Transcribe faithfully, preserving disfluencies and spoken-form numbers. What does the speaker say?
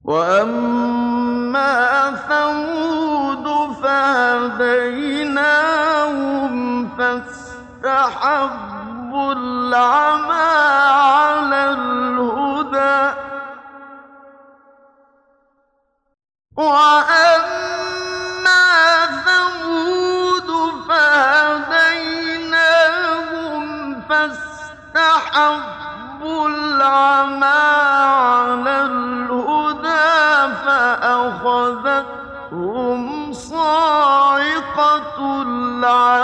وَأَمَّا ثَمُودُ فَهَدَيْنَاهُمْ فَاسْتَحَبُّوا الْعَمَىٰ عَلَى الْهُدَىٰ ۚ وَأَمَّا ثَمُودُ فَهَدَيْنَاهُمْ فَاسْتَحَبُّوا الْعَمَىٰ عَلَى الْهُدَىٰ فَأَخَذَتْهُمْ صَاعِقَةُ الْعَذَابِ